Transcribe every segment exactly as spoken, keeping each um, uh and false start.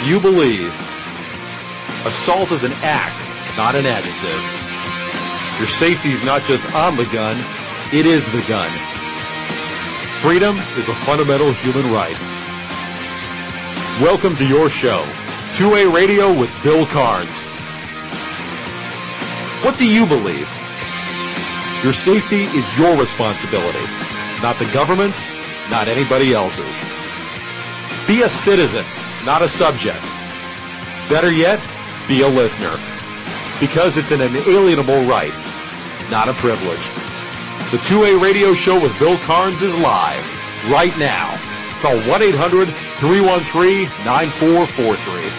you believe assault is an act, not an adjective. Your safety is not just on the gun, it is the gun. Freedom is a fundamental human right. Welcome to your show, two A Radio with Bill Carnes. What do you believe? Your safety is your responsibility, not the government's, not anybody else's. Be a citizen, not a subject. Better yet, be a listener, because it's an inalienable right, not a privilege. The two A Radio Show with Bill Carnes is live right now. Call one eight hundred three one three nine four four three.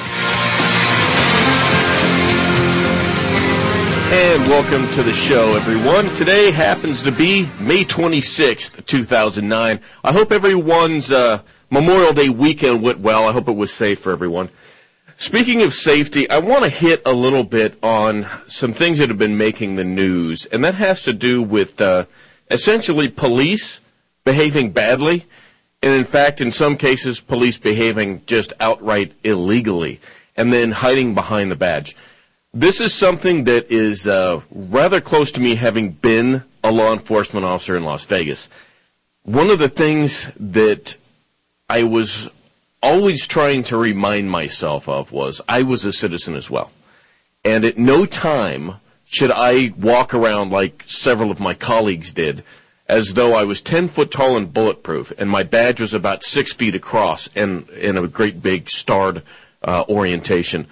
And welcome to the show, everyone. Today happens to be May twenty-sixth, two thousand nine. I hope everyone's uh, Memorial Day weekend went well. I hope it was safe for everyone. Speaking of safety, I want to hit a little bit on some things that have been making the news, and that has to do with uh, essentially police behaving badly, and in fact, in some cases, police behaving just outright illegally, and then hiding behind the badge. This is something that is uh, rather close to me, having been a law enforcement officer in Las Vegas. One of the things that I was always trying to remind myself of was I was a citizen as well. And at no time should I walk around like several of my colleagues did, as though I was ten foot tall and bulletproof, and my badge was about six feet across and in a great big starred uh, orientation.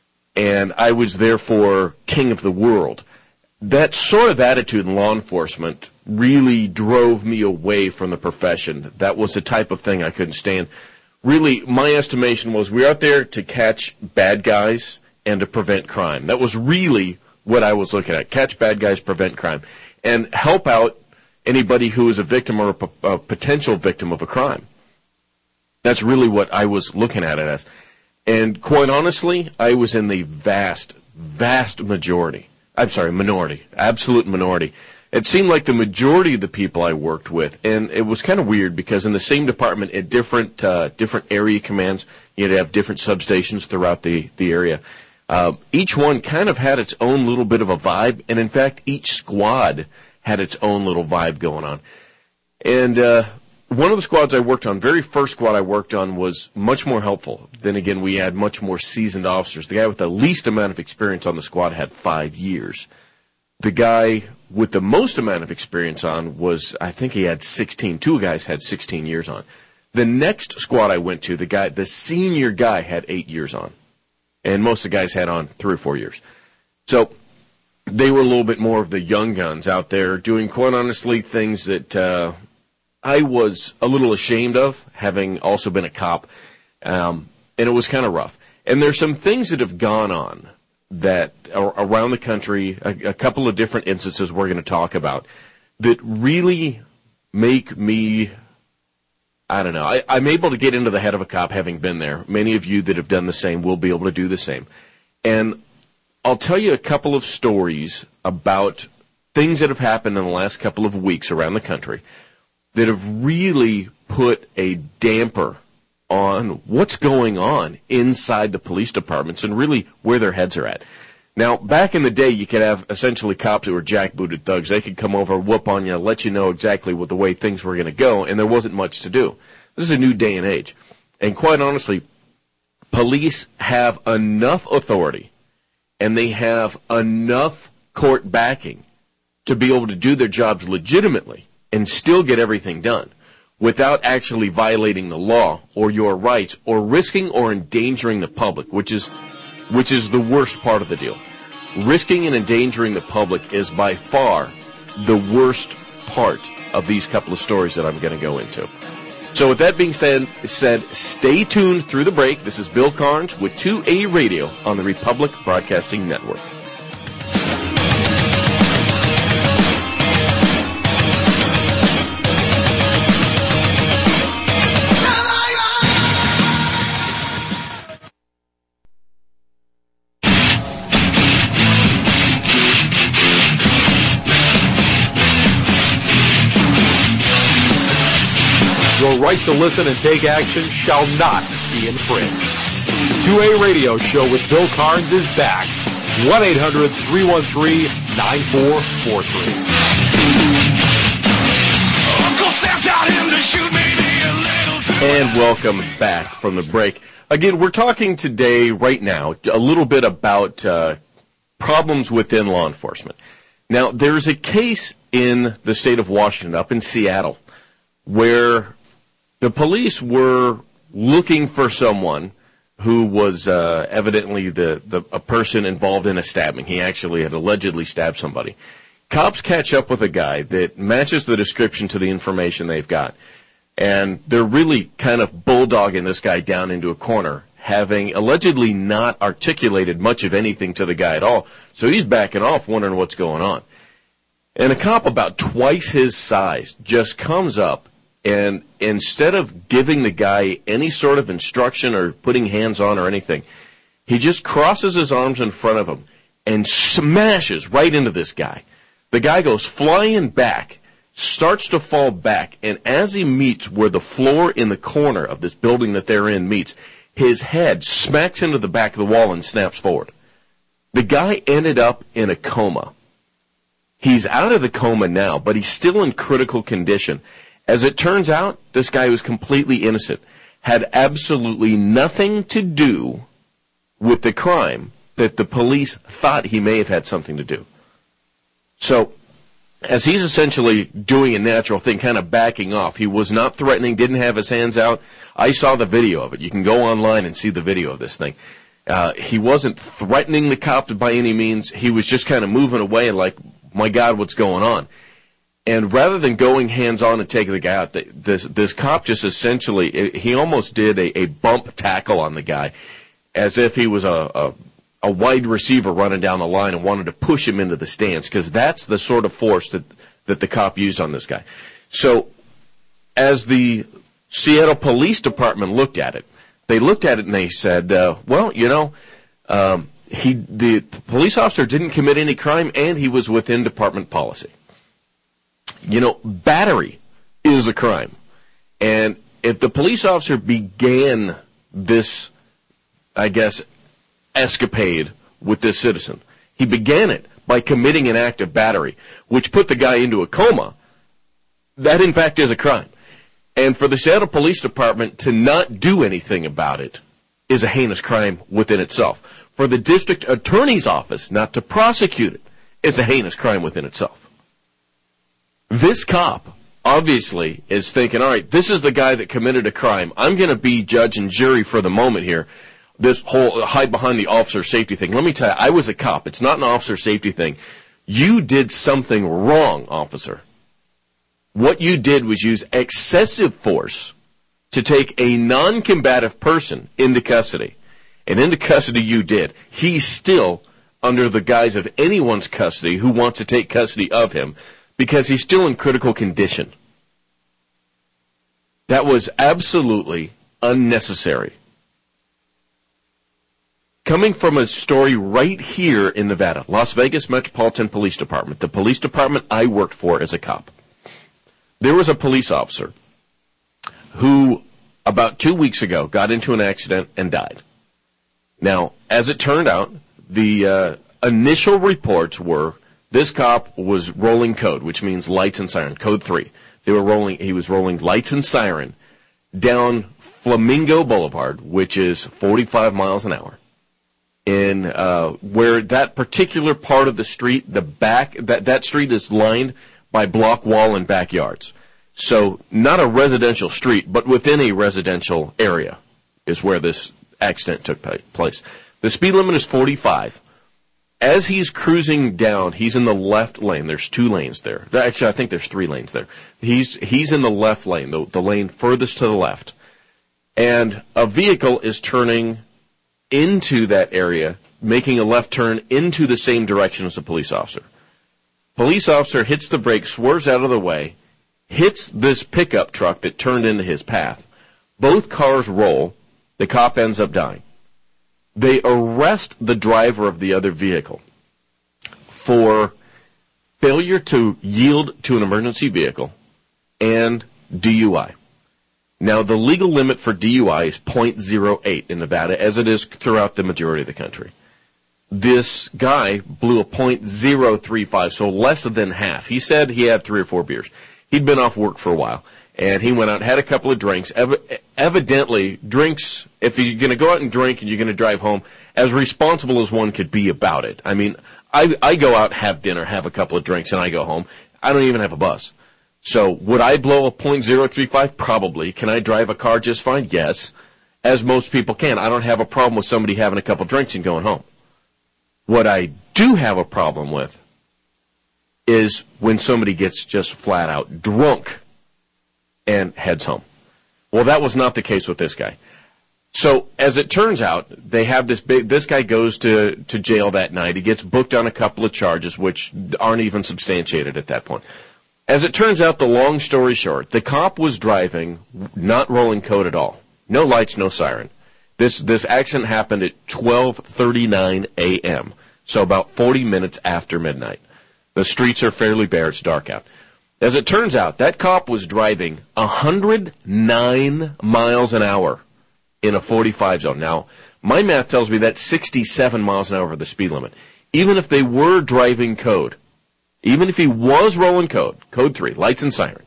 And I was therefore king of the world. That sort of attitude in law enforcement really drove me away from the profession. That was the type of thing I couldn't stand. Really, my estimation was we were out there to catch bad guys and to prevent crime. That was really what I was looking at, catch bad guys, prevent crime, and help out anybody who is a victim or a, p- a potential victim of a crime. That's really what I was looking at it as. And quite honestly, I was in the vast, vast majority. I'm sorry, minority, absolute minority. It seemed like the majority of the people I worked with, and it was kind of weird because in the same department at different uh, different area commands, you'd have different substations throughout the, the area. Uh, each one kind of had its own little bit of a vibe, and in fact, each squad had its own little vibe going on. And uh, one of the squads I worked on, very first squad I worked on, was much more helpful. Then again, we had much more seasoned officers. The guy with the least amount of experience on the squad had five years. The guy with the most amount of experience on was, I think he had sixteen. Two guys had sixteen years on. The next squad I went to, the guy, the senior guy had eight years on. And most of the guys had on three or four years. So they were a little bit more of the young guns out there doing, quite honestly, things that uh, I was a little ashamed of, having also been a cop. Um, and it was kind of rough. And there's some things that have gone on that are around the country, a, a couple of different instances we're going to talk about, that really make me, I don't know, I, I'm able to get into the head of a cop having been there. Many of you that have done the same will be able to do the same. And I'll tell you a couple of stories about things that have happened in the last couple of weeks around the country that have really put a damper on what's going on inside the police departments and really where their heads are at. Now, back in the day, you could have essentially cops who were jackbooted thugs. They could come over, whoop on you, let you know exactly what the way things were going to go, and there wasn't much to do. This is a new day and age. And quite honestly, police have enough authority and they have enough court backing to be able to do their jobs legitimately and still get everything done without actually violating the law or your rights or risking or endangering the public, which is which is the worst part of the deal. Risking and endangering the public is by far the worst part of these couple of stories that I'm going to go into. So with that being said, said, stay tuned through the break. This is Bill Carnes with two A Radio on the Republic Broadcasting Network. Your right to listen and take action shall not be infringed. two A Radio Show with Bill Carnes is back. one eight hundred three one three nine four four three. And welcome back from the break. Again, we're talking today, right now, a little bit about uh, problems within law enforcement. Now, there's a case in the state of Washington, up in Seattle, where the police were looking for someone who was uh, evidently the, the a person involved in a stabbing. He actually had allegedly stabbed somebody. Cops catch up with a guy that matches the description to the information they've got, and they're really kind of bulldogging this guy down into a corner, having allegedly not articulated much of anything to the guy at all. So he's backing off, wondering what's going on. And a cop about twice his size just comes up, and instead of giving the guy any sort of instruction or putting hands on or anything, he just crosses his arms in front of him and smashes right into this guy. The guy goes flying back, starts to fall back, and as he meets where the floor in the corner of this building that they're in meets, his head smacks into the back of the wall and snaps forward. The guy ended up in a coma. He's out of the coma now, but he's still in critical condition. As it turns out, this guy was completely innocent, had absolutely nothing to do with the crime that the police thought he may have had something to do. So, as he's essentially doing a natural thing, kind of backing off, he was not threatening, didn't have his hands out. I saw the video of it. You can go online and see the video of this thing. Uh, he wasn't threatening the cop by any means. He was just kind of moving away and like, my God, what's going on? And rather than going hands-on and taking the guy out, this this cop just essentially, he almost did a, a bump tackle on the guy as if he was a, a, a wide receiver running down the line and wanted to push him into the stands, because that's the sort of force that, that the cop used on this guy. So as the Seattle Police Department looked at it, they looked at it and they said, uh, well, you know, um, he the police officer didn't commit any crime and he was within department policy. You know, battery is a crime. And if the police officer began this, I guess, escapade with this citizen, he began it by committing an act of battery, which put the guy into a coma, that in fact is a crime. And for the Seattle Police Department to not do anything about it is a heinous crime within itself. For the district attorney's office not to prosecute it is a heinous crime within itself. This cop obviously is thinking, all right, this is the guy that committed a crime. I'm going to be judge and jury for the moment here. This whole hide behind the officer safety thing. Let me tell you, I was a cop. It's not an officer safety thing. You did something wrong, officer. What you did was use excessive force to take a non-combative person into custody. And into custody you did. He's still under the guise of anyone's custody who wants to take custody of him, because he's still in critical condition. That was absolutely unnecessary. Coming from a story right here in Nevada, Las Vegas Metropolitan Police Department, the police department I worked for as a cop, there was a police officer who about two weeks ago got into an accident and died. Now, as it turned out, the uh, initial reports were this cop was rolling code, which means lights and siren, code three. They were rolling, he was rolling lights and siren down Flamingo Boulevard, which is forty-five miles an hour. In, uh, where that particular part of the street, the back, that, that street is lined by block wall and backyards. So not a residential street, but within a residential area is where this accident took place. The speed limit is forty-five. As he's cruising down, he's in the left lane. There's two lanes there. Actually, I think there's three lanes there. He's he's in the left lane, the, the lane furthest to the left. And a vehicle is turning into that area, making a left turn into the same direction as the police officer. Police officer hits the brake, swerves out of the way, hits this pickup truck that turned into his path. Both cars roll. The cop ends up dying. They arrest the driver of the other vehicle for failure to yield to an emergency vehicle and D U I. Now, the legal limit for D U I is point zero eight in Nevada, as it is throughout the majority of the country. This guy blew a point zero three five, so less than half. He said he had three or four beers. He'd been off work for a while, and he went out and had a couple of drinks. Ev- evidently, drinks, if you're going to go out and drink and you're going to drive home, as responsible as one could be about it. I mean, I, I go out, have dinner, have a couple of drinks, and I go home. I don't even have a bus. So would I blow a point zero three five? Probably. Can I drive a car just fine? Yes, as most people can. I don't have a problem with somebody having a couple drinks and going home. What I do have a problem with is when somebody gets just flat out drunk and heads home. Well, that was not the case with this guy. So as it turns out, they have this big, this guy goes to, to jail that night. He gets booked on a couple of charges, which aren't even substantiated at that point. As it turns out, the long story short, the cop was driving, not rolling code at all. No lights, no siren. This, this accident happened at twelve thirty-nine a.m., so about forty minutes after midnight. The streets are fairly bare. It's dark out. As it turns out, that cop was driving one hundred nine miles an hour in a forty-five zone. Now, my math tells me that's sixty-seven miles an hour over the speed limit. Even if they were driving code, even if he was rolling code, code three, lights and sirens,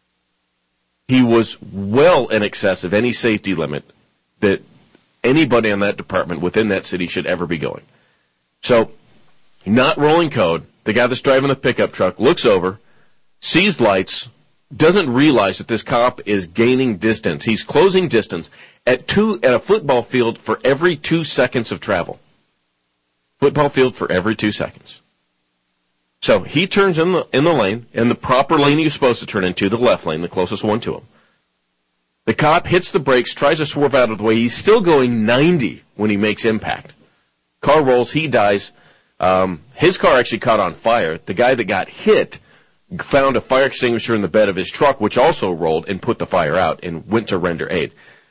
he was well in excess of any safety limit that anybody in that department within that city should ever be going. So, not rolling code, the guy that's driving the pickup truck looks over, sees lights, doesn't realize that this cop is gaining distance. He's closing distance at two at a football field for every two seconds of travel. Football field for every two seconds. So he turns in the in the lane, in the proper lane he was supposed to turn into, the left lane, the closest one to him. The cop hits the brakes, tries to swerve out of the way. He's still going ninety when he makes impact. Car rolls, he dies. Um, his car actually caught on fire. The guy that got hit found a fire extinguisher in the bed of his truck, which also rolled and put the fire out and went to render aid.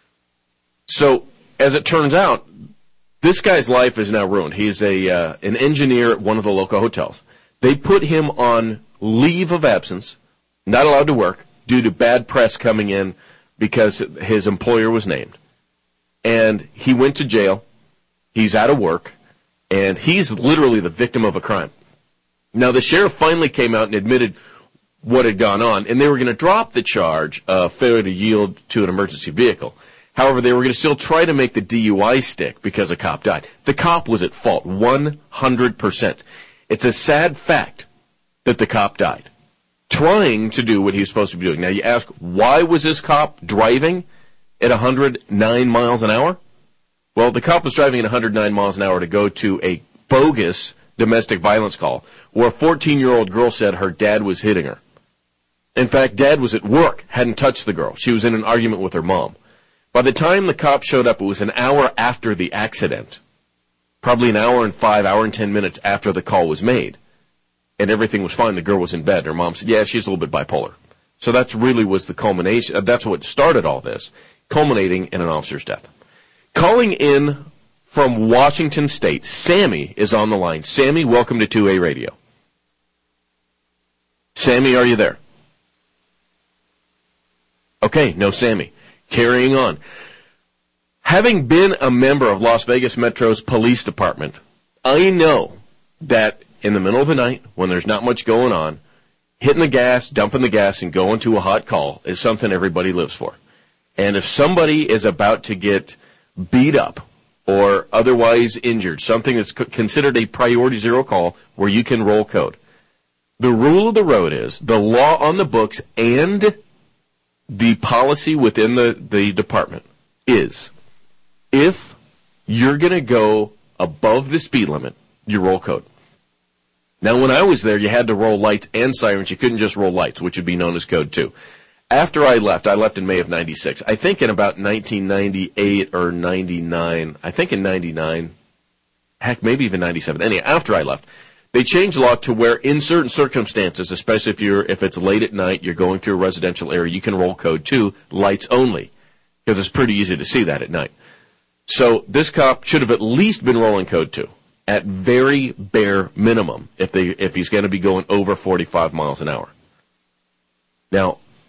So, as it turns out, this guy's life is now ruined. He's a uh, an engineer at one of the local hotels. They put him on leave of absence, not allowed to work, due to bad press coming in because his employer was named. And he went to jail. He's out of work. And he's literally the victim of a crime. Now, the sheriff finally came out and admitted what had gone on, and they were going to drop the charge of failure to yield to an emergency vehicle. However, they were going to still try to make the D U I stick because a cop died. The cop was at fault, one hundred percent. It's a sad fact that the cop died, trying to do what he was supposed to be doing. Now, you ask, why was this cop driving at one hundred nine miles an hour? Well, the cop was driving at one hundred nine miles an hour to go to a bogus domestic violence call where a fourteen-year-old girl said her dad was hitting her. In fact, dad was at work, hadn't touched the girl. She was in an argument with her mom. By the time the cop showed up, it was an hour after the accident, probably an hour and five, hour and ten minutes after the call was made, and everything was fine. The girl was in bed. Her mom said, yeah, she's a little bit bipolar. So that's really was the culmination. That's what started all this, culminating in an officer's death. Calling in from Washington State, Sammy is on the line. Sammy, welcome to two A Radio. Sammy, are you there? Okay, no Sammy. Carrying on. Having been a member of Las Vegas Metro's police department, I know that in the middle of the night, when there's not much going on, hitting the gas, dumping the gas, and going to a hot call is something everybody lives for. And if somebody is about to get beat up or otherwise injured, something that's considered a priority zero call where you can roll code, the rule of the road is, the law on the books and the policy within the, the department is, if you're going to go above the speed limit, you roll code. Now, when I was there, you had to roll lights and sirens. You couldn't just roll lights, which would be known as code two. After I left, I left in May of ninety-six. I think in about nineteen ninety-eight or ninety-nine, I think in ninety-nine, heck, maybe even ninety-seven. Anyway, after I left, they changed the law to where in certain circumstances, especially if you're if it's late at night, you're going through a residential area, you can roll code two, lights only, because it's pretty easy to see that at night. So this cop should have at least been rolling code two, at very bare minimum, if they if he's going to be going over forty-five miles an hour. Now,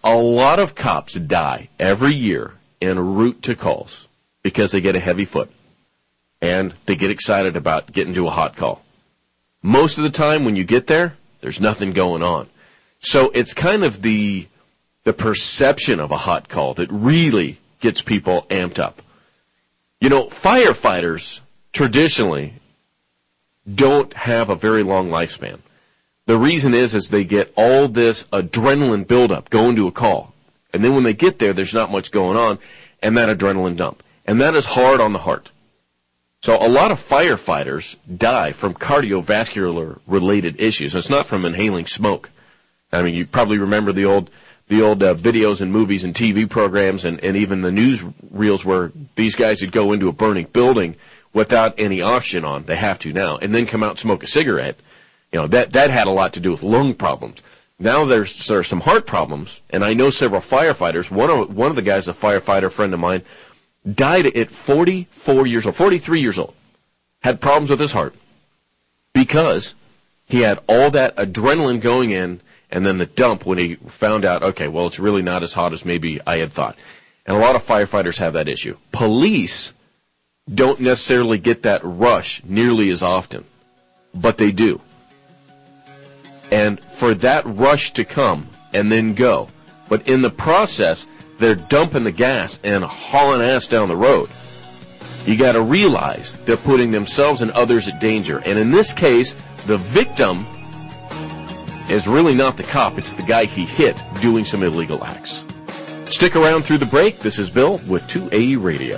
A lot of cops die every year en route to calls because they get a heavy foot and they get excited about getting to a hot call. Most of the time when you get there, there's nothing going on. So it's kind of the the perception of a hot call that really gets people amped up. You know, firefighters traditionally don't have a very long lifespan. The reason is, is they get all this adrenaline buildup going to a call. And then when they get there, there's not much going on, and that adrenaline dump. And that is hard on the heart. So a lot of firefighters die from cardiovascular-related issues. It's not from inhaling smoke. I mean, you probably remember the old the old uh, videos and movies and T V programs and, and even the news reels where these guys would go into a burning building without any oxygen on. They have to now. And then come out and smoke a cigarette. You know, that, that had a lot to do with lung problems. Now there's, there's some heart problems, and I know several firefighters. One of, one of the guys, a firefighter friend of mine, died at forty-four years old, forty-three years old, had problems with his heart because he had all that adrenaline going in and then the dump when he found out, okay, well, it's really not as hot as maybe I had thought. And a lot of firefighters have that issue. Police don't necessarily get that rush nearly as often, but they do. And for that rush to come and then go, but in the process, they're dumping the gas and hauling ass down the road. You got to realize they're putting themselves and others at danger. And in this case, the victim is really not the cop. It's the guy he hit doing some illegal acts. Stick around through the break. This is Bill with two A Radio.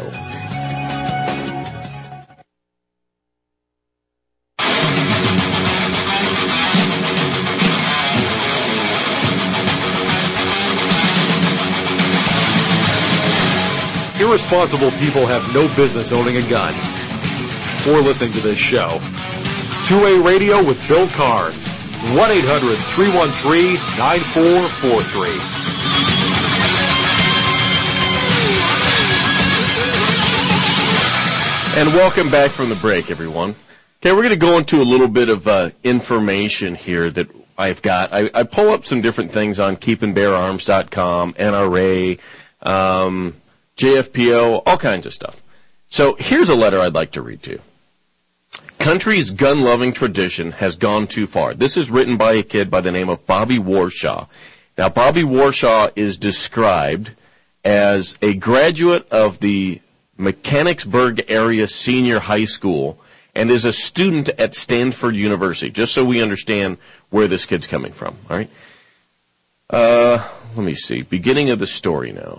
Irresponsible people have no business owning a gun or listening to this show. two A Radio with Bill Carnes. one eight hundred three one three nine four four three. And welcome back from the break, everyone. Okay, we're going to go into a little bit of uh, information here that I've got. I, I pull up some different things on keep and bear arms dot com, N R A, um, J F P O, all kinds of stuff. So here's a letter I'd like to read to you. Country's gun-loving tradition has gone too far. This is written by a kid by the name of Bobby Warshaw. Now, Bobby Warshaw is described as a graduate of the Mechanicsburg area senior high school and is a student at Stanford University, just so we understand where this kid's coming from. All right. Uh, let me see. Beginning of the story now.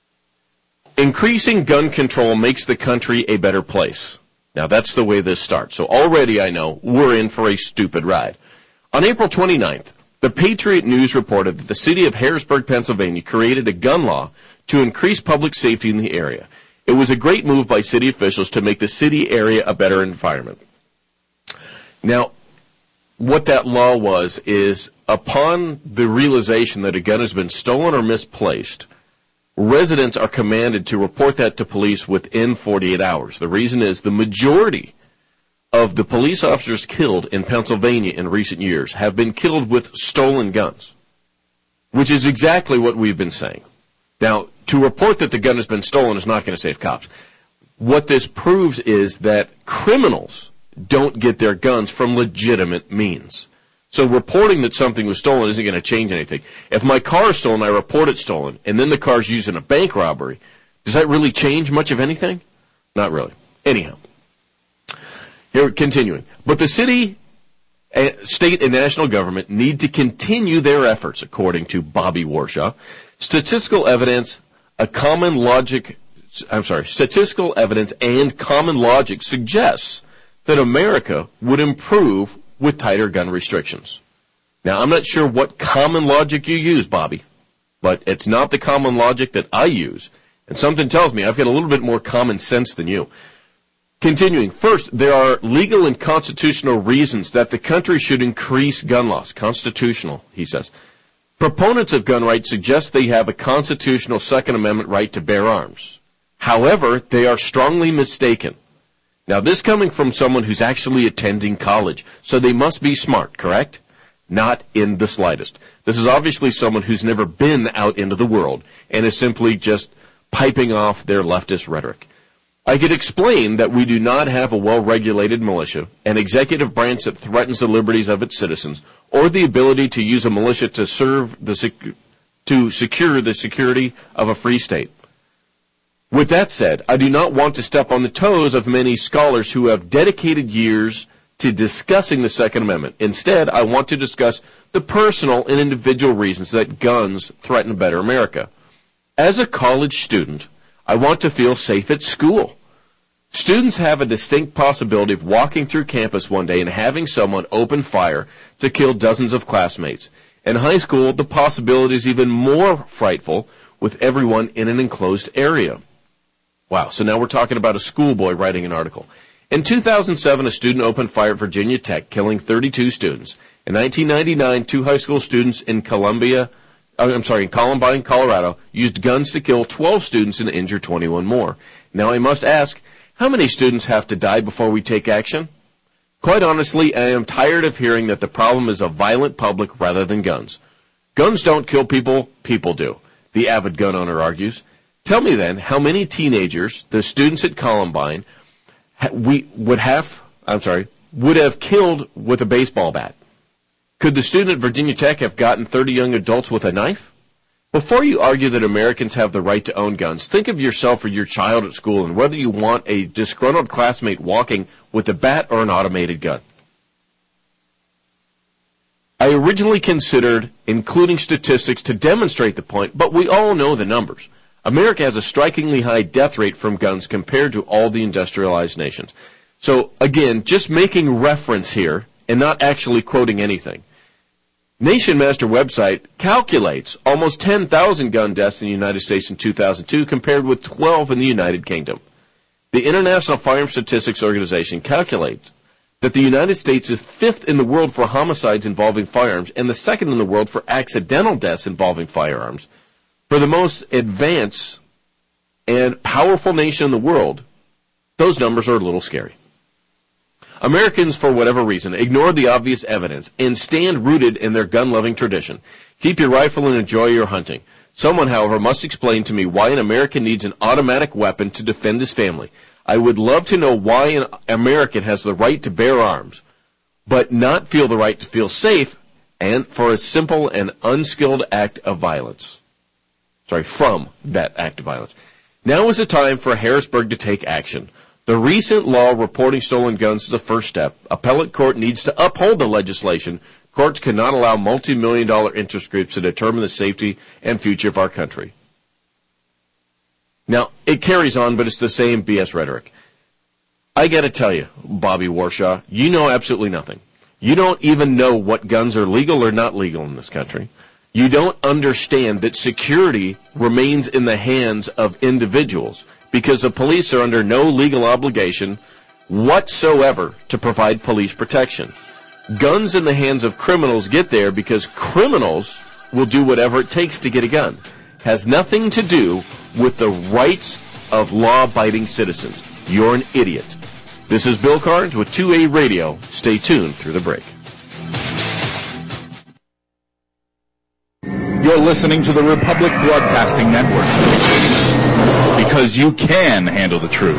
Increasing gun control makes the country a better place. Now, that's the way this starts. So already I know we're in for a stupid ride. On April twenty-ninth, the Patriot News reported that the city of Harrisburg, Pennsylvania, created a gun law to increase public safety in the area. It was a great move by city officials to make the city area a better environment. Now, what that law was is upon the realization that a gun has been stolen or misplaced, residents are commanded to report that to police within forty-eight hours. The reason is the majority of the police officers killed in Pennsylvania in recent years have been killed with stolen guns, which is exactly what we've been saying. Now, to report that the gun has been stolen is not going to save cops. What this proves is that criminals don't get their guns from legitimate means. So reporting that something was stolen isn't going to change anything. If my car is stolen, I report it stolen, and then the car's used in a bank robbery, does that really change much of anything? Not really. Anyhow, here continuing. But the city, state, and national government need to continue their efforts, according to Bobby Warshaw. Statistical evidence, a common logic, I'm sorry, statistical evidence and common logic suggests that America would improve with tighter gun restrictions. Now, I'm not sure what common logic you use, Bobby, but it's not the common logic that I use. And something tells me I've got a little bit more common sense than you. Continuing, first, there are legal and constitutional reasons that the country should increase gun laws. Constitutional, he says. Proponents of gun rights suggest they have a constitutional Second Amendment right to bear arms. However, they are strongly mistaken. Now, this coming from someone who's actually attending college, so they must be smart, correct? Not in the slightest. This is obviously someone who's never been out into the world and is simply just piping off their leftist rhetoric. I could explain that we do not have a well-regulated militia, an executive branch that threatens the liberties of its citizens, or the ability to use a militia to serve the sec- to secure the security of a free state. With that said, I do not want to step on the toes of many scholars who have dedicated years to discussing the Second Amendment. Instead, I want to discuss the personal and individual reasons that guns threaten a better America. As a college student, I want to feel safe at school. Students have a distinct possibility of walking through campus one day and having someone open fire to kill dozens of classmates. In high school, the possibility is even more frightful with everyone in an enclosed area. Wow, so now we're talking about a schoolboy writing an article. In two thousand seven, a student opened fire at Virginia Tech, killing thirty-two students. In nineteen ninety-nine, two high school students in Columbia, I'm sorry, in Columbine, Colorado, used guns to kill twelve students and injure twenty-one more. Now I must ask, how many students have to die before we take action? Quite honestly, I am tired of hearing that the problem is a violent public rather than guns. Guns don't kill people, people do, the avid gun owner argues. Tell me then, how many teenagers, the students at Columbine, we would have, I'm sorry, would have killed with a baseball bat? Could the student at Virginia Tech have gotten thirty young adults with a knife? Before you argue that Americans have the right to own guns, think of yourself or your child at school and whether you want a disgruntled classmate walking with a bat or an automated gun. I originally considered including statistics to demonstrate the point, but we all know the numbers. America has a strikingly high death rate from guns compared to all the industrialized nations. So, again, just making reference here and not actually quoting anything. Nation Master website calculates almost ten thousand gun deaths in the United States in two thousand two compared with twelve in the United Kingdom. The International Firearms Statistics Organization calculates that the United States is fifth in the world for homicides involving firearms and the second in the world for accidental deaths involving firearms. For the most advanced and powerful nation in the world, those numbers are a little scary. Americans, for whatever reason, ignore the obvious evidence and stand rooted in their gun-loving tradition. Keep your rifle and enjoy your hunting. Someone, however, must explain to me why an American needs an automatic weapon to defend his family. I would love to know why an American has the right to bear arms, but not feel the right to feel safe and for a simple and unskilled act of violence. Sorry, from that act of violence. Now is the time for Harrisburg to take action. The recent law reporting stolen guns is a first step. Appellate court needs to uphold the legislation. Courts cannot allow multi-million dollar interest groups to determine the safety and future of our country. Now, it carries on, but it's the same B S rhetoric. I gotta tell you, Bobby Warshaw, you know absolutely nothing. You don't even know what guns are legal or not legal in this country. You don't understand that security remains in the hands of individuals because the police are under no legal obligation whatsoever to provide police protection. Guns in the hands of criminals get there because criminals will do whatever it takes to get a gun. Has nothing to do with the rights of law-abiding citizens. You're an idiot. This is Bill Carnes with two A Radio. Stay tuned through the break. You're listening to the Republic Broadcasting Network because you can handle the truth.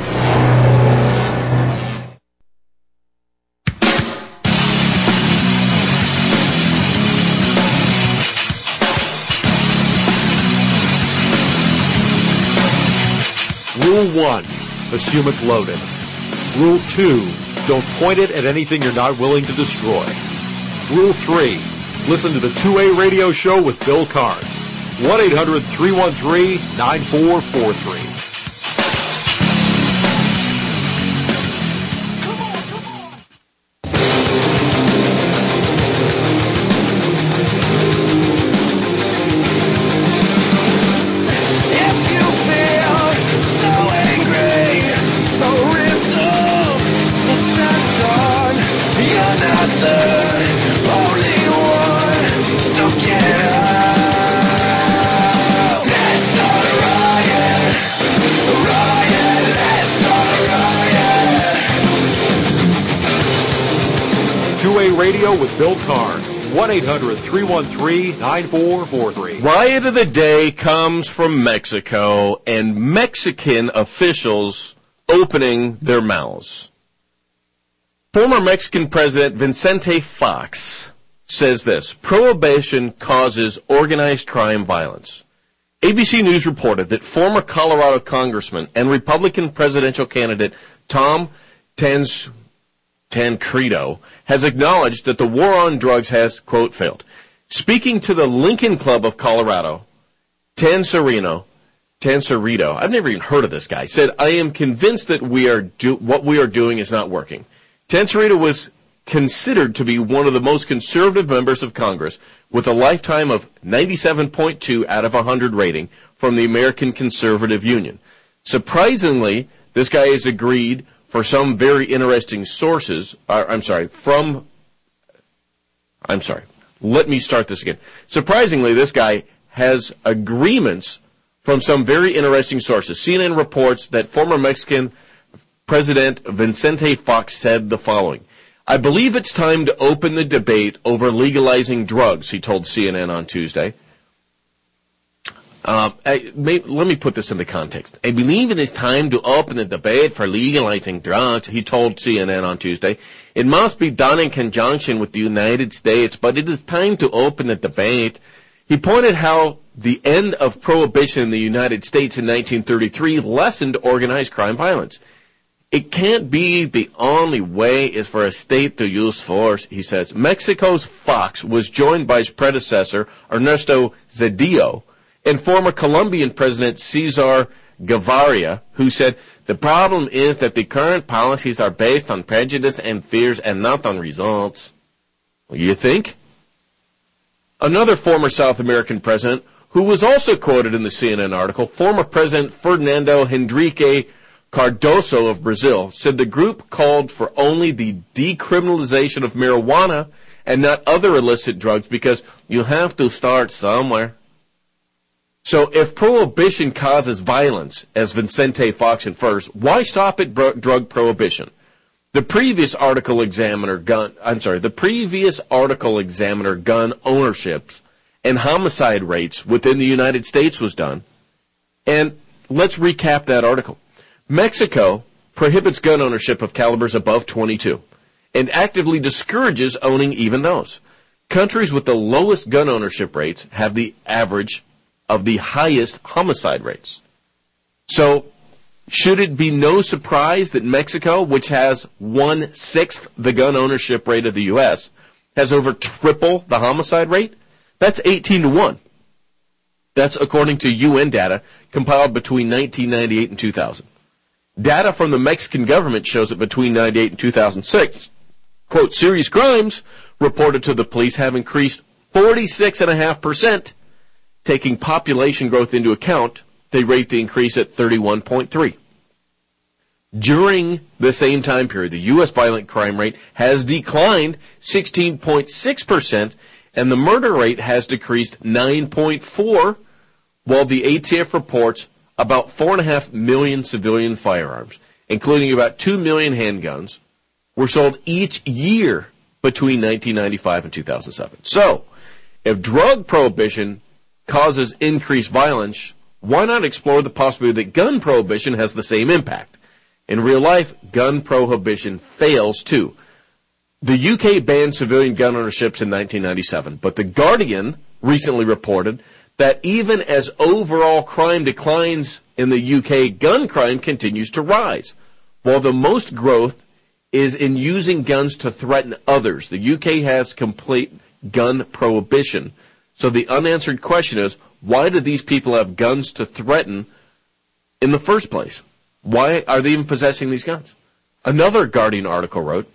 Rule one, assume it's loaded. Rule two, don't point it at anything you're not willing to destroy. Rule three, listen to the two A Radio Show with Bill Carnes. one eight hundred three one three nine four four three. Radio with Bill Carnes, one eight hundred three one three nine four four three. Riot of the day comes from Mexico and Mexican officials opening their mouths. Former Mexican President Vicente Fox says this: prohibition causes organized crime violence. A B C News reported that former Colorado Congressman and Republican presidential candidate Tom Tanz, Tancredo has acknowledged that the war on drugs has, quote, failed. Speaking to the Lincoln Club of Colorado, Tancerino, Tancerito, I've never even heard of this guy, said, I am convinced that we are do- what we are doing is not working. Tancerito was considered to be one of the most conservative members of Congress with a lifetime of ninety-seven point two out of one hundred rating from the American Conservative Union. Surprisingly, this guy has agreed for some very interesting sources, uh, I'm sorry, from, I'm sorry, let me start this again. Surprisingly, this guy has agreements from some very interesting sources. C N N reports that former Mexican President Vicente Fox said the following: I believe it's time to open the debate over legalizing drugs, he told C N N on Tuesday. Uh, I, may, let me put this into context. I believe it is time to open a debate for legalizing drugs, he told C N N on Tuesday. It must be done in conjunction with the United States, but it is time to open a debate. He pointed how the end of prohibition in the United States in nineteen thirty-three lessened organized crime violence. It can't be the only way is for a state to use force, he says. Mexico's Fox was joined by his predecessor, Ernesto Zedillo, and former Colombian President Cesar Gaviria, who said, the problem is that the current policies are based on prejudice and fears and not on results. Well, you think? Another former South American president, who was also quoted in the C N N article, former President Fernando Henrique Cardoso of Brazil, said the group called for only the decriminalization of marijuana and not other illicit drugs because you have to start somewhere. So if prohibition causes violence, as Vicente Fox infers, why stop at bro- drug prohibition? The previous article examiner gun, I'm sorry, the previous article examiner gun ownerships and homicide rates within the United States was done. And let's recap that article. Mexico prohibits gun ownership of calibers above twenty-two and actively discourages owning even those. Countries with the lowest gun ownership rates have the average of the highest homicide rates. So, should it be no surprise that Mexico, which has one-sixth the gun ownership rate of the U S, has over triple the homicide rate? That's eighteen to one. That's according to U N data compiled between nineteen ninety-eight and two thousand. Data from the Mexican government shows that between ninety-eight and two thousand six, quote, serious crimes reported to the police have increased forty-six point five percent. Taking population growth into account, they rate the increase at thirty-one point three. During the same time period, the U S violent crime rate has declined sixteen point six percent, and the murder rate has decreased nine point four, while the A T F reports about four point five million civilian firearms, including about two million handguns, were sold each year between nineteen ninety-five and two thousand seven. So, if drug prohibition causes increased violence, why not explore the possibility that gun prohibition has the same impact? In real life, gun prohibition fails too. The U K banned civilian gun ownerships in nineteen ninety-seven, but The Guardian recently reported that even as overall crime declines in the U K, gun crime continues to rise. While the most growth is in using guns to threaten others, the U K has complete gun prohibition. So the unanswered question is, why do these people have guns to threaten in the first place? Why are they even possessing these guns? Another Guardian article wrote,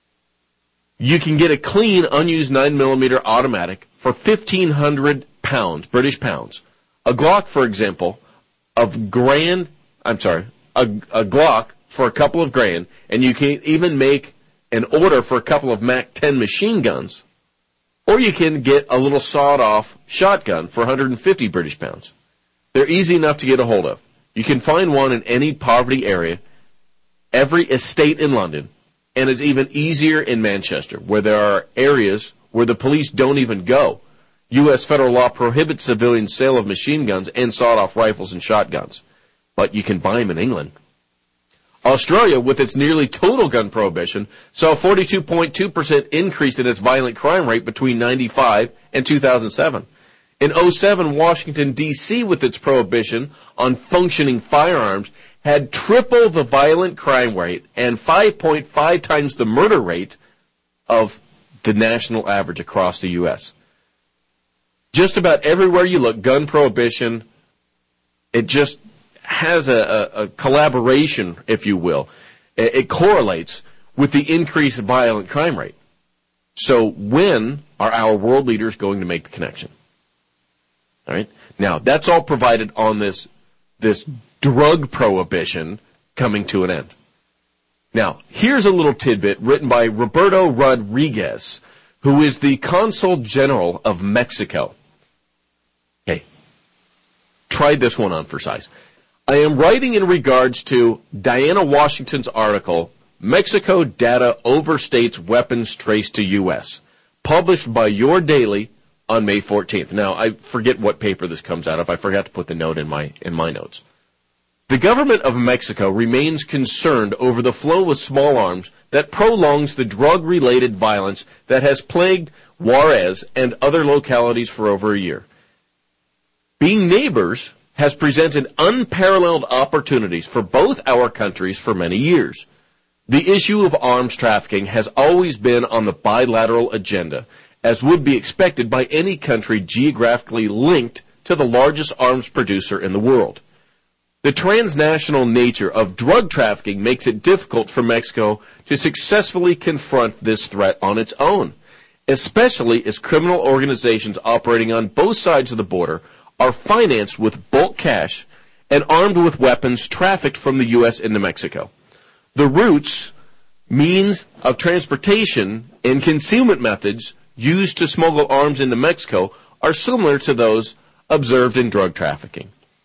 you can get a clean, unused nine millimeter automatic for fifteen hundred pounds, British pounds. A Glock, for example, of grand, I'm sorry, a, a Glock for a couple of grand, and you can even make an order for a couple of Mac ten machine guns. Or you can get a little sawed-off shotgun for one hundred fifty British pounds. They're easy enough to get a hold of. You can find one in any poverty area, every estate in London, and it's even easier in Manchester, where there are areas where the police don't even go. U S federal law prohibits civilian sale of machine guns and sawed-off rifles and shotguns, but you can buy them in England. Australia, with its nearly total gun prohibition, saw a forty-two point two percent increase in its violent crime rate between ninety-five and two thousand seven. In oh seven, Washington, D C, with its prohibition on functioning firearms, had triple the violent crime rate and five point five times the murder rate of the national average across the U S. Just about everywhere you look, gun prohibition, it just has a, a, a collaboration, if you will. It, it correlates with the increased violent crime rate. So when are our world leaders going to make the connection? All right. Now, that's all provided on this this drug prohibition coming to an end. Now, here's a little tidbit written by Roberto Rodriguez, who is the Consul General of Mexico. Okay. Try this one on for size. I am writing in regards to Diana Washington's article, Mexico Data Overstates Weapons Traced to U S, published by Your Daily on May fourteenth. Now, I forget what paper this comes out of. I forgot to put the note in my in my notes. The government of Mexico remains concerned over the flow of small arms that prolongs the drug-related violence that has plagued Juarez and other localities for over a year. Being neighbors has presented unparalleled opportunities for both our countries for many years. The issue of arms trafficking has always been on the bilateral agenda, as would be expected by any country geographically linked to the largest arms producer in the world. The transnational nature of drug trafficking makes it difficult for Mexico to successfully confront this threat on its own, especially as criminal organizations operating on both sides of the border are financed with bulk cash and armed with weapons trafficked from the U S into Mexico. The routes, means of transportation, and concealment methods used to smuggle arms into Mexico are similar to those observed in drug trafficking.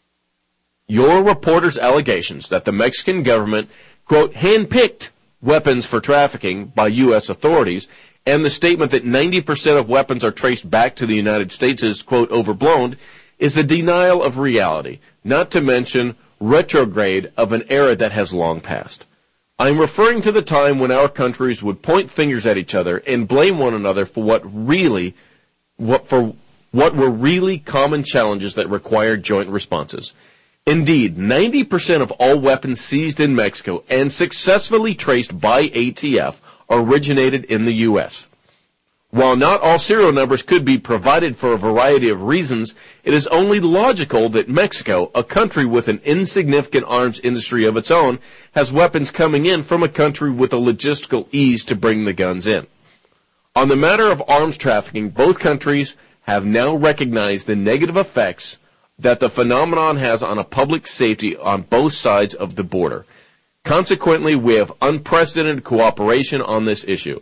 Your reporter's allegations that the Mexican government, quote, handpicked weapons for trafficking by U S authorities, and the statement that ninety percent of weapons are traced back to the United States is, quote, overblown, is a denial of reality, not to mention retrograde of an era that has long passed. I'm referring to the time when our countries would point fingers at each other and blame one another for what really, what for what were really common challenges that required joint responses. Indeed, ninety percent of all weapons seized in Mexico and successfully traced by A T F originated in the U S. While not all serial numbers could be provided for a variety of reasons, it is only logical that Mexico, a country with an insignificant arms industry of its own, has weapons coming in from a country with a logistical ease to bring the guns in. On the matter of arms trafficking, both countries have now recognized the negative effects that the phenomenon has on a public safety on both sides of the border. Consequently, we have unprecedented cooperation on this issue.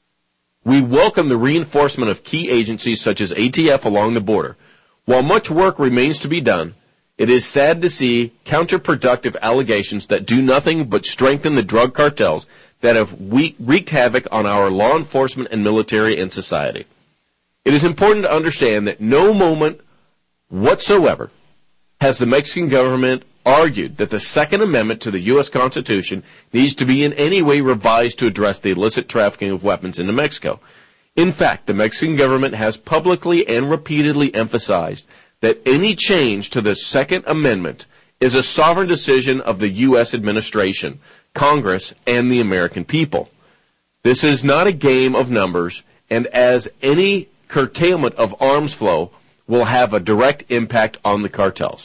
We welcome the reinforcement of key agencies such as A T F along the border. While much work remains to be done, it is sad to see counterproductive allegations that do nothing but strengthen the drug cartels that have wreaked havoc on our law enforcement and military and society. It is important to understand that no moment whatsoever has the Mexican government argued that the Second Amendment to the U S Constitution needs to be in any way revised to address the illicit trafficking of weapons into Mexico. In fact, the Mexican government has publicly and repeatedly emphasized that any change to the Second Amendment is a sovereign decision of the U S administration, Congress, and the American people. This is not a game of numbers, and as any curtailment of arms flow will have a direct impact on the cartels.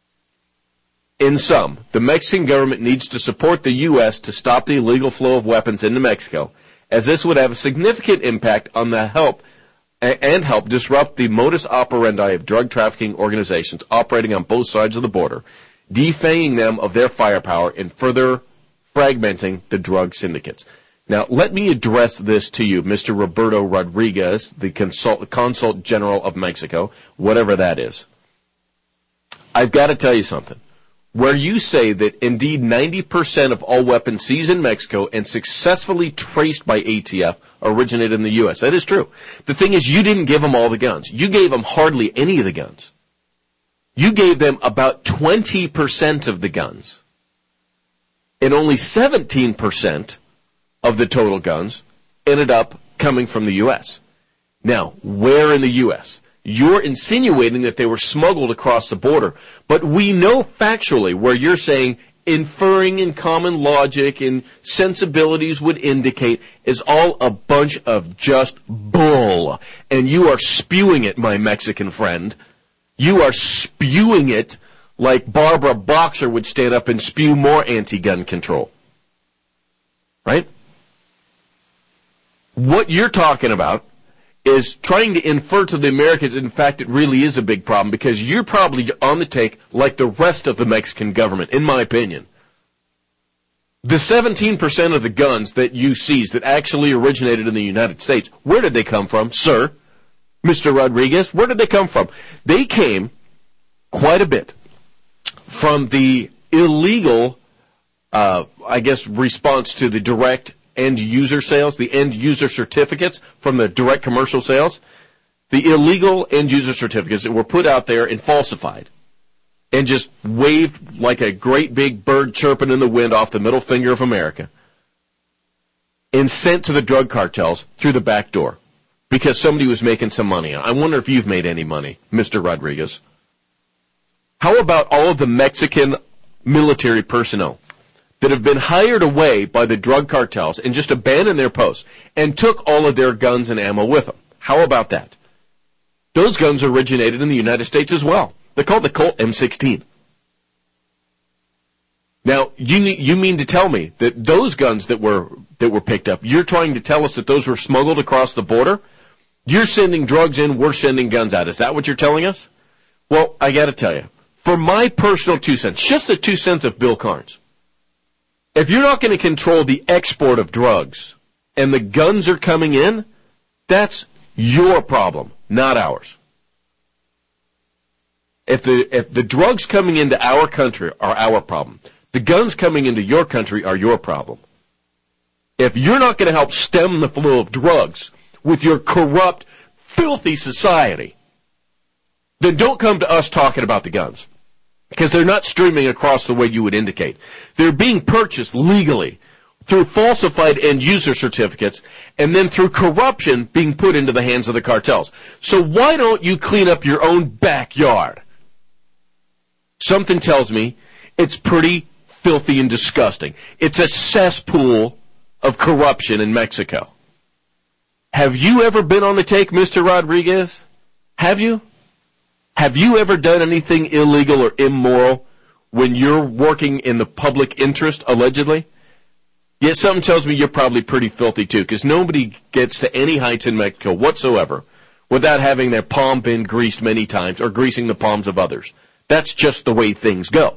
In sum, the Mexican government needs to support the U S to stop the illegal flow of weapons into Mexico, as this would have a significant impact on the help and help disrupt the modus operandi of drug trafficking organizations operating on both sides of the border, defanging them of their firepower and further fragmenting the drug syndicates. Now, let me address this to you, Mister Roberto Rodriguez, the Consul, Consul General of Mexico, whatever that is. I've got to tell you something. where you say that indeed ninety percent of all weapons seized in Mexico and successfully traced by A T F originated in the U S. That is true. The thing is, you didn't give them all the guns. You gave them hardly any of the guns. You gave them about twenty percent of the guns. And only seventeen percent of the total guns ended up coming from the U S. Now, where in the U S? You're insinuating that they were smuggled across the border, but we know factually where you're saying inferring in common logic and sensibilities would indicate is all a bunch of just bull. And you are spewing it, my Mexican friend. You are spewing it like Barbara Boxer would stand up and spew more anti-gun control. Right? What you're talking about is trying to infer to the Americans, in fact, it really is a big problem, because you're probably on the take like the rest of the Mexican government, in my opinion. The seventeen percent of the guns that you seized that actually originated in the United States, where did they come from, sir? Mister Rodriguez, where did they come from? They came quite a bit from the illegal, uh, I guess, response to the direct end-user sales, the end-user certificates from the direct commercial sales, the illegal end-user certificates that were put out there and falsified and just waved like a great big bird chirping in the wind off the middle finger of America and sent to the drug cartels through the back door because somebody was making some money. I wonder if you've made any money, Mister Rodriguez. How about all of the Mexican military personnel that have been hired away by the drug cartels and just abandoned their posts and took all of their guns and ammo with them? How about that? Those guns originated in the United States as well. They're called the Colt M sixteen. Now, you you mean to tell me that those guns that were that were picked up, you're trying to tell us that those were smuggled across the border? You're sending drugs in, we're sending guns out. Is that what you're telling us? Well, I got to tell you, for my personal two cents, just the two cents of Bill Carnes, if you're not going to control the export of drugs and the guns are coming in, that's your problem, not ours. If the if the drugs coming into our country are our problem, the guns coming into your country are your problem. If you're not going to help stem the flow of drugs with your corrupt, filthy society, then don't come to us talking about the guns. Because they're not streaming across the way you would indicate. They're being purchased legally through falsified end-user certificates and then through corruption being put into the hands of the cartels. So why don't you clean up your own backyard? Something tells me it's pretty filthy and disgusting. It's a cesspool of corruption in Mexico. Have you ever been on the take, Mister Rodriguez? Have you? Have you ever done anything illegal or immoral when you're working in the public interest, allegedly? Yet something tells me you're probably pretty filthy, too, because nobody gets to any heights in Mexico whatsoever without having their palm been greased many times or greasing the palms of others. That's just the way things go.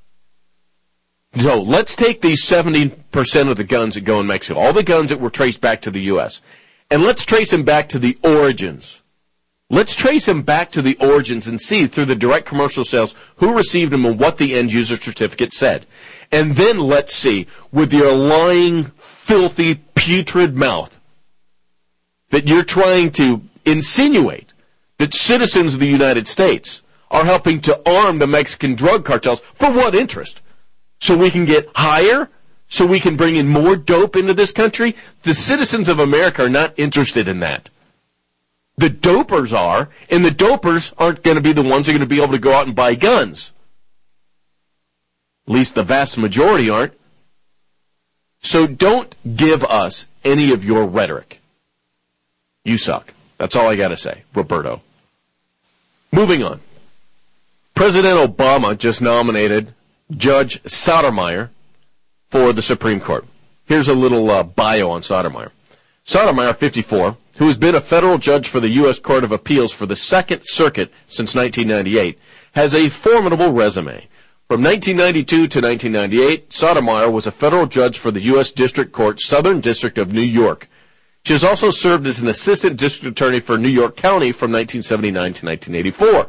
So let's take these seventy percent of the guns that go in Mexico, all the guns that were traced back to the U S, and let's trace them back to the origins. Let's trace them back to the origins and see through the direct commercial sales who received them and what the end-user certificate said. And then let's see, with your lying, filthy, putrid mouth, that you're trying to insinuate that citizens of the United States are helping to arm the Mexican drug cartels. For what interest? So we can get higher? So we can bring in more dope into this country? The citizens of America are not interested in that. The dopers are, and the dopers aren't going to be the ones who are going to be able to go out and buy guns. At least the vast majority aren't. So don't give us any of your rhetoric. You suck. That's all I got to say, Roberto. Moving on. President Obama just nominated Judge Sotomayor for the Supreme Court. Here's a little uh, bio on Sotomayor. Sotomayor, fifty-four, who has been a federal judge for the U S Court of Appeals for the Second Circuit since nineteen ninety-eight, has a formidable resume. From nineteen ninety-two to nineteen ninety-eight, Sotomayor was a federal judge for the U S District Court, Southern District of New York. She has also served as an assistant district attorney for New York County from nineteen seventy-nine to nineteen eighty-four.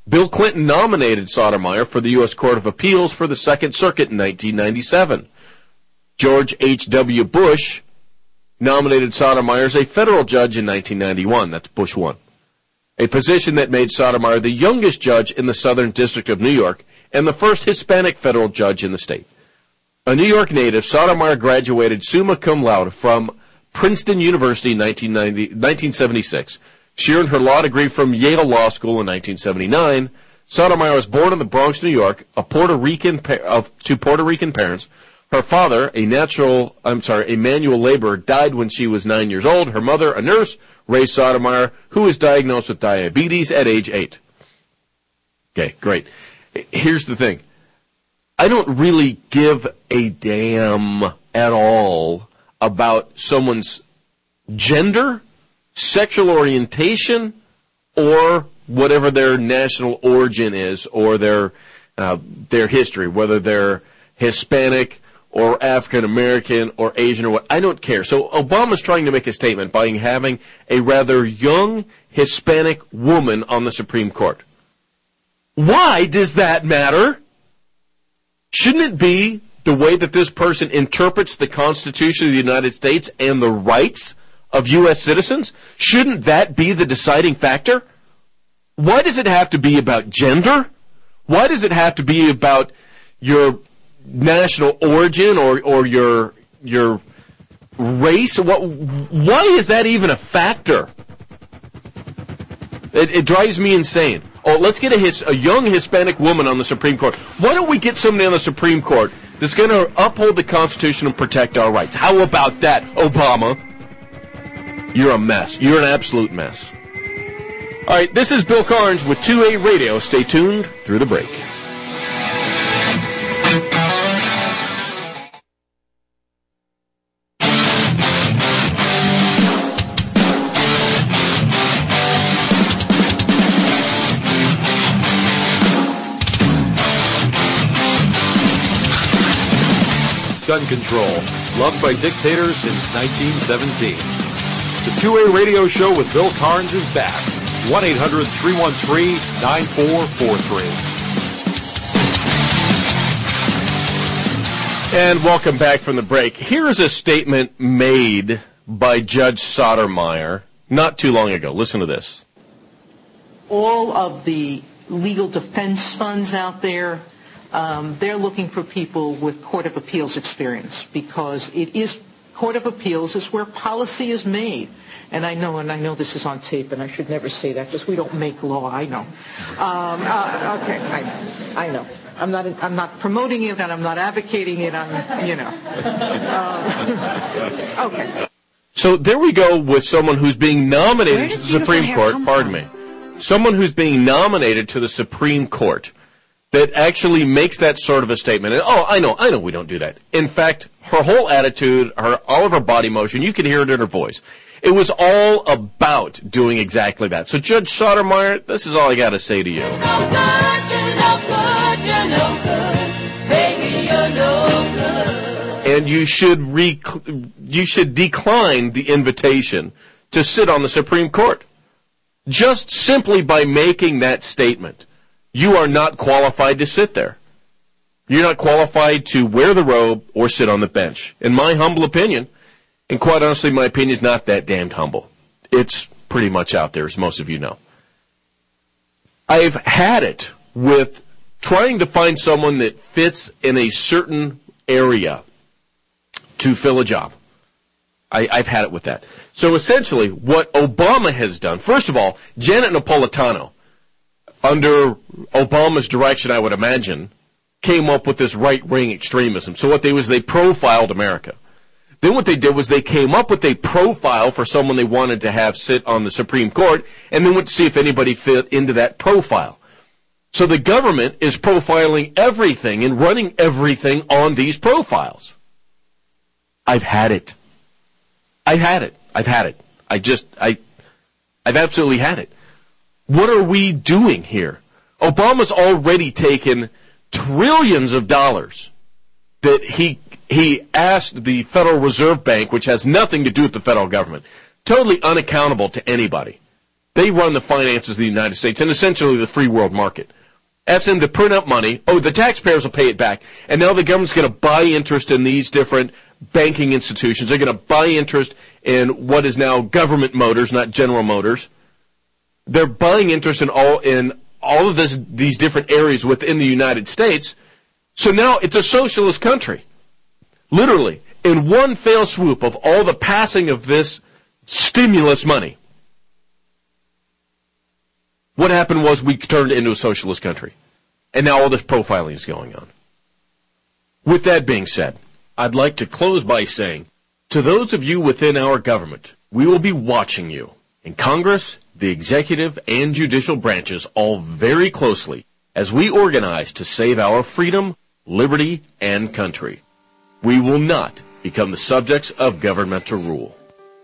Bill Clinton nominated Sotomayor for the U S Court of Appeals for the Second Circuit in nineteen ninety-seven. George H W. Bush nominated Sotomayor as a federal judge in nineteen ninety-one. That's Bush one. A position that made Sotomayor the youngest judge in the Southern District of New York and the first Hispanic federal judge in the state. A New York native, Sotomayor graduated summa cum laude from Princeton University in nineteen seventy-six. She earned her law degree from Yale Law School in nineteen seventy-nine. Sotomayor was born in the Bronx, New York, a Puerto Rican of to Puerto Rican parents. Her father, a natural, I'm sorry, a manual laborer, died when she was nine years old. Her mother, a nurse, raised Sotomayor, who was diagnosed with diabetes at age eight. Okay, great. Here's the thing. I don't really give a damn at all about someone's gender, sexual orientation, or whatever their national origin is, or their uh, their history, whether they're Hispanic or African American or Asian or what. I don't care. So Obama's trying to make a statement by having a rather young Hispanic woman on the Supreme Court. Why does that matter? Shouldn't it be the way that this person interprets the Constitution of the United States and the rights of U S citizens? Shouldn't that be the deciding factor? Why does it have to be about gender? Why does it have to be about your national origin or, or your your race? What? Why is that even a factor? It, it drives me insane. Oh, let's get a, his, a young Hispanic woman on the Supreme Court. Why don't we get somebody on the Supreme Court that's going to uphold the Constitution and protect our rights? How about that, Obama? You're a mess. You're an absolute mess. All right, this is Bill Carnes with two A Radio. Stay tuned through the break. Gun control, loved by dictators since nineteen seventeen. The two A Radio Show with Bill Carnes is back. one eight hundred three one three nine four four three. And welcome back from the break. Here is a statement made by Judge Sotomayor not too long ago. Listen to this. All of the legal defense funds out there, Um, they're looking for people with Court of Appeals experience because it is Court of Appeals is where policy is made. And I know, and I know this is on tape, and I should never say that because we don't make law. I know. Um, uh, okay, I, I know. I'm not. I'm not promoting it, and I'm not advocating it. I'm, you know. Um, okay. So there we go with someone who's being nominated to the Supreme Court. Pardon me. Someone who's being nominated to the Supreme Court that actually makes that sort of a statement. And, oh, I know, I know we don't do that. In fact, her whole attitude, her, all of her body motion, you can hear it in her voice. It was all about doing exactly that. So, Judge Sotomayor, this is all I got to say to you. You're no good, you're no good, you're no good. Baby, you're no good. And you should, rec- you should decline the invitation to sit on the Supreme Court. Just simply by making that statement. You are not qualified to sit there. You're not qualified to wear the robe or sit on the bench. In my humble opinion, and quite honestly, my opinion is not that damned humble. It's pretty much out there, as most of you know. I've had it with trying to find someone that fits in a certain area to fill a job. I, I've had it with that. So essentially, what Obama has done, first of all, Janet Napolitano, under Obama's direction, I would imagine, came up with this right-wing extremism. So what they was they profiled America. Then what they did was they came up with a profile for someone they wanted to have sit on the Supreme Court, and then went to see if anybody fit into that profile. So the government is profiling everything and running everything on these profiles. I've had it. I've had it. I've had it. I just, I, I've absolutely had it. What are we doing here? Obama's already taken trillions of dollars that he he asked the Federal Reserve Bank, which has nothing to do with the federal government, totally unaccountable to anybody. They run the finances of the United States and essentially the free world market. Ask them to print up money. Oh, the taxpayers will pay it back. And now the government's going to buy interest in these different banking institutions. They're going to buy interest in what is now Government Motors, not General Motors. They're buying interest in all in all of this, these different areas within the United States. So now it's a socialist country. Literally, in one fell swoop of all the passing of this stimulus money, what happened was we turned it into a socialist country. And now all this profiling is going on. With that being said, I'd like to close by saying, to those of you within our government, we will be watching you in Congress, the executive, and judicial branches all very closely as we organize to save our freedom, liberty, and country. We will not become the subjects of governmental rule.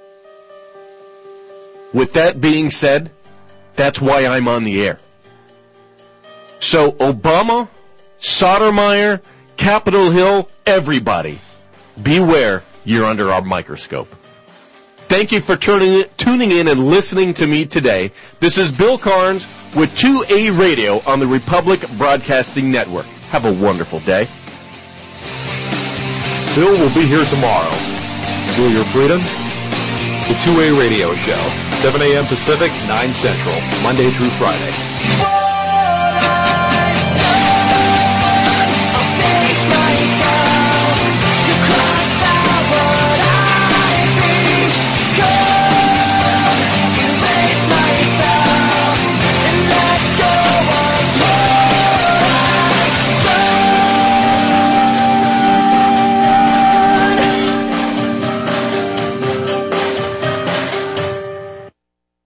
With that being said, that's why I'm on the air. So Obama, Sotomayor, Capitol Hill, everybody, beware, you're under our microscope. Thank you for turning, tuning in and listening to me today. This is Bill Carnes with two A Radio on the Republic Broadcasting Network. Have a wonderful day. Bill will be here tomorrow. Feel your freedoms. The two A Radio Show, seven a.m. Pacific, nine Central, Monday through Friday.